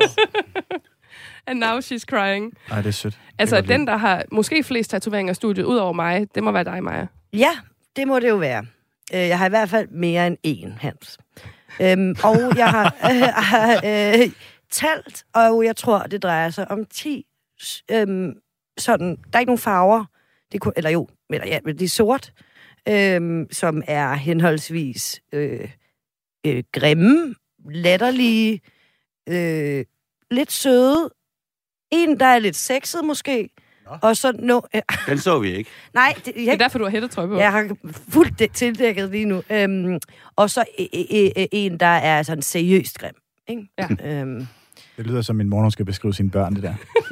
And now she's crying. Ej, det er sødt. Altså, den, der har måske flest tatoveringer i studiet, ud over mig, det må være dig, Maja. Ja, det må det jo være. Jeg har i hvert fald mere end én, Hans. Og jeg har talt, og jeg tror, det drejer sig om 10 sådan, der er ikke nogen farver, det er sort, som er henholdsvis grimme, latterlige, lidt søde, en, der er lidt sexet måske, og så Den så vi ikke. Nej, det er derfor, du har hættetrøje på. Jeg har fuldt tildækket lige nu. Og så en, der er sådan seriøst grim. Ikke? Ja. Det lyder som min mor, hun skal beskrive sine børn, det der.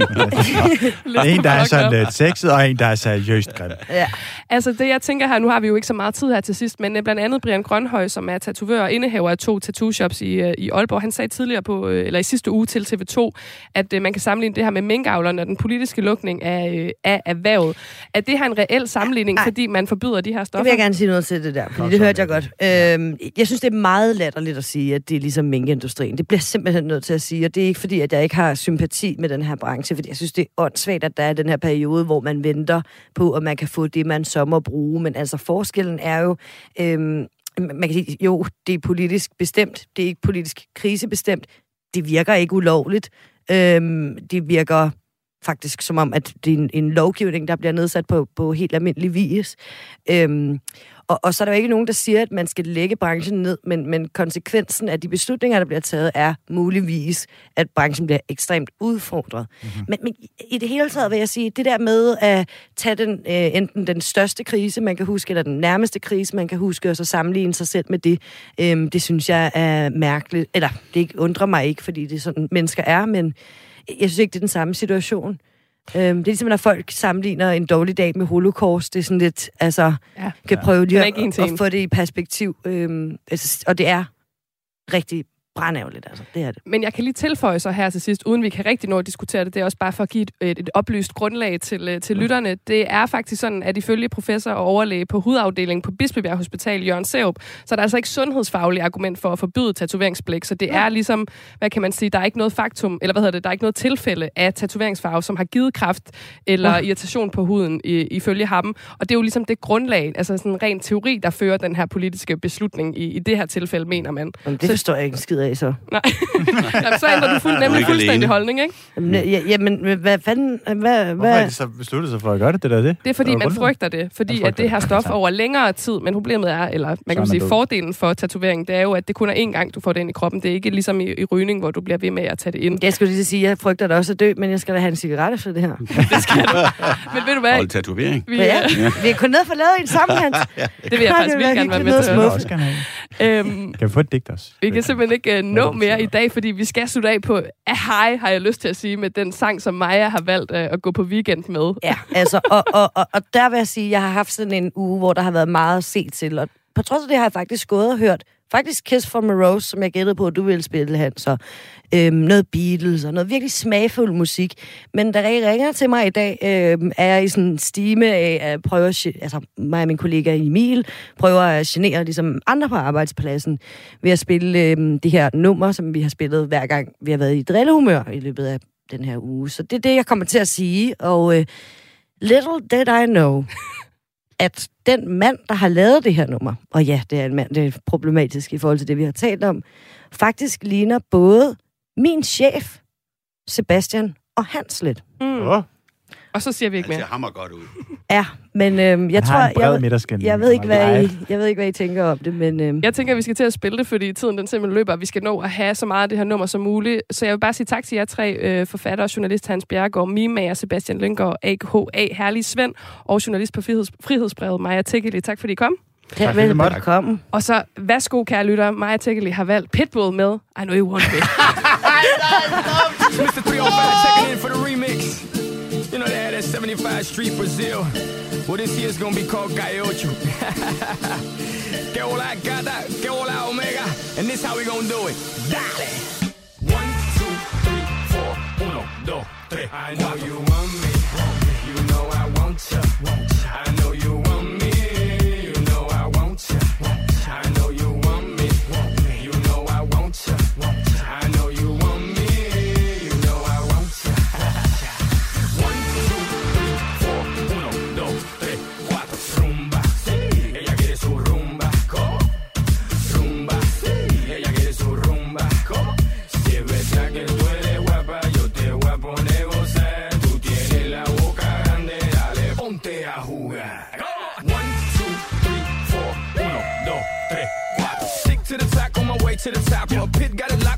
En, der er sådan lidt sexet, og en, der er seriøst grim. Ja. Altså det, jeg tænker her, nu har vi jo ikke så meget tid her til sidst, men blandt andet Brian Grønhøj, som er tatovør og indehaver af 2 tattoo-shops i Aalborg, han sagde tidligere i sidste uge til TV2, at man kan sammenligne det her med minkavlerne og den politiske lukning af erhvervet. Er det her en reel sammenligning, fordi man forbyder de her stoffer? Det vil jeg gerne sige noget til det der, fordi det hørte jeg godt. Jeg synes, det er meget latterligt at sige, at det er ligesom minkindustrien. Det bliver simpelthen nødt til at sige, og det er ikke fordi, at jeg ikke har sympati med den her branche, fordi jeg synes, det er åndssvagt, at der er den her periode, hvor man venter på, at man kan få det, man så må bruge. Men altså, forskellen er jo, man kan sige, jo, det er politisk bestemt, det er ikke politisk krisebestemt, det virker ikke ulovligt, det virker faktisk som om, at det er en lovgivning, der bliver nedsat på helt almindelig vis. Og så er der jo ikke nogen, der siger, at man skal lægge branchen ned, men konsekvensen af de beslutninger, der bliver taget, er muligvis, at branchen bliver ekstremt udfordret. Mm-hmm. Men i det hele taget vil jeg sige, det der med at tage enten den største krise, man kan huske, eller den nærmeste krise, man kan huske, og så sammenligne sig selv med det, det synes jeg er mærkeligt. Eller det undrer mig ikke, fordi det er sådan, mennesker er, men jeg synes ikke, det er den samme situation. Det er ligesom, når folk sammenligner en dårlig dag med holocaust. Det er sådan lidt, kan prøve lige at få det i perspektiv. Og det er rigtig brandærgerligt, altså. Det er det. Men jeg kan lige tilføje så her til sidst, uden vi kan rigtig nå at diskutere det, det er også bare for at give et oplyst grundlag til lytterne. Det er faktisk sådan, at ifølge professor og overlæge på hudafdelingen på Bispebjerg Hospital, Jørgen Serup, så er der altså ikke sundhedsfagligt argument for at forbyde tatoveringsblæk, så det er ligesom, hvad kan man sige, der er ikke noget faktum, eller der er ikke noget tilfælde af tatoveringsfarve, som har givet kræft eller irritation på huden ifølge ham. Og det er jo ligesom det grundlag, altså sådan en ren teori, der fører den her politiske beslutning i det her tilfælde, mener man. Jamen, det forstår jeg ikke en skid af, så. Nej. Jamen, så ændrer du nemlig fuldstændig holdning, ikke? Jamen, hvad fanden... Hvorfor er de så besluttet sig for at gøre det? Det er fordi, man frygter det. Fordi at det her stof over længere tid, men problemet er, eller man kan sige, fordelen for tatovering, det er jo, at det kun er én gang, du får det ind i kroppen. Det er ikke ligesom i rygning, hvor du bliver ved med at tage det ind. Jeg skulle lige sige, jeg frygter da også at dø, men jeg skal da have en cigaret efter det her. Det skal du. Men ved du hvad? Hold tatovering. Vi er kun ned for lavet en sammen, Hans. Det vil jeg faktisk virkelig gerne være med til. Kan vi få et digt også? Vi kan simpelthen ikke nå mere i dag, fordi vi skal slutte af på Ahai, har jeg lyst til at sige, med den sang, som Maja har valgt at gå på weekend med. Ja, altså, og der vil jeg sige, at jeg har haft sådan en uge, hvor der har været meget at se til, og på trods af det har jeg faktisk gået og hørt Kiss from a Rose, som jeg gættede på, at du ville spille, Hans, og noget Beatles og noget virkelig smagfuld musik. Men da jeg ringer til mig i dag, er jeg i sådan en stime af at prøve mig og min kollega Emil prøver at genere ligesom andre på arbejdspladsen ved at spille det her nummer, som vi har spillet hver gang vi har været i drillehumør i løbet af den her uge. Så det er det, jeg kommer til at sige, og little did I know, at den mand, der har lavet det her nummer, og ja, det er en mand, det er problematisk i forhold til det, vi har talt om, faktisk ligner både min chef, Sebastian, og Hans lidt. Og så siger vi ikke mere. Det ser hammer godt ud. Ja, men jeg tror, jeg ved ikke, hvad I tænker om det, men... Jeg tænker, at vi skal til at spille det, fordi tiden den simpelthen løber, og vi skal nå at have så meget af det her nummer som muligt. Så jeg vil bare sige tak til jer 3 forfattere og journalist, Hans Bjerregaard, mimemager ASebastian Lynggaard, AKA Herlig Svend, og journalist på Frihedsbrevet, Maja Tekeli. Tak fordi I kom. Ja, velkommen. Og så, værsgo, kære lytter, Maja Tekeli har valgt Pitbull med I Know You Want Me. Mr. 305 checking in for the remix. You know they had that 75 Street Brazil. Well, this year's gonna be called Gaiocho. Que hola gata, que hola omega. And this how we gonna do it. Dale! 1, 2, 3, 4, 1, 2, 3. I know you want me. You know I want you. I know you want me. You know I want you. I know you want me. You know I want you. I know you want me. You know I want you. 1, 2, 3, 4, 1, 2, 3, 4. Rumba, ella quiere su rumba. Rumba, ella quiere su rumba. Si es verdad que tú eres guapa, yo te voy a poner gozar. Tú tienes to the top. A pit got it locked.